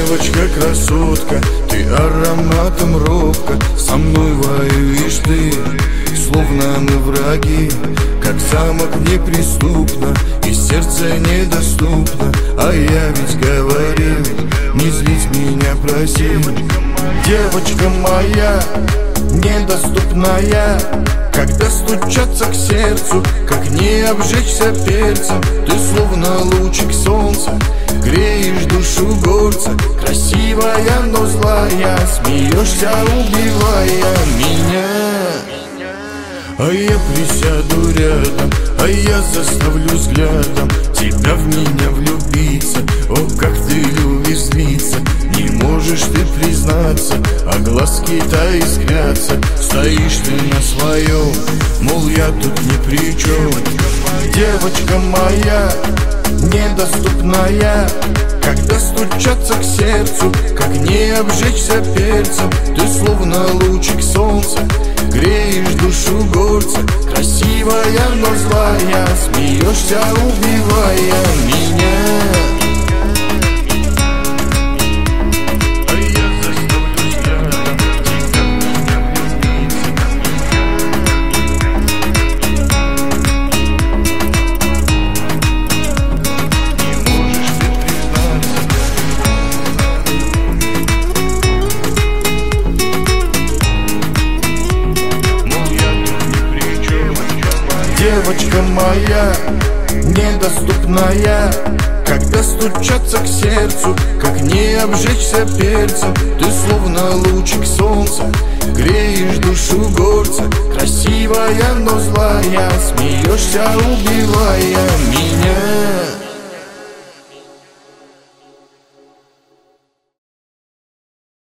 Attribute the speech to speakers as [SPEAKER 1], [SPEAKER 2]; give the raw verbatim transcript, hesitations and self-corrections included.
[SPEAKER 1] Девочка-красотка, ты ароматом робко со мной воюешь ты, словно мы враги. Как замок неприступно и сердце недоступно, а я ведь говорил, не злить меня просил. Девочка моя, недоступная, когда стучаться к сердцу, как не обжечься перцем. Ты словно лучик солнца, греешь душу горца. Красивая, но злая, смеешься, убивая меня. А я присяду рядом, а я заставлю взглядом тебя в меня влюбиться. О, как ты любишь злиться, не можешь ты признаться, а глазки-то искрятся. Стоишь ты на своем, мол, я тут ни при чем. Девочка моя, недоступная, когда стучаться к сердцу, как не обжечься перцем. Ты словно лучик солнца, греешь душу горца. Красивая, но злая, смеешься, убивая меня. Девочка моя, недоступная, когда стучаться к сердцу, как не обжечься перцем. Ты словно лучик солнца, греешь душу горца. Красивая, но злая, смеешься, убивая меня.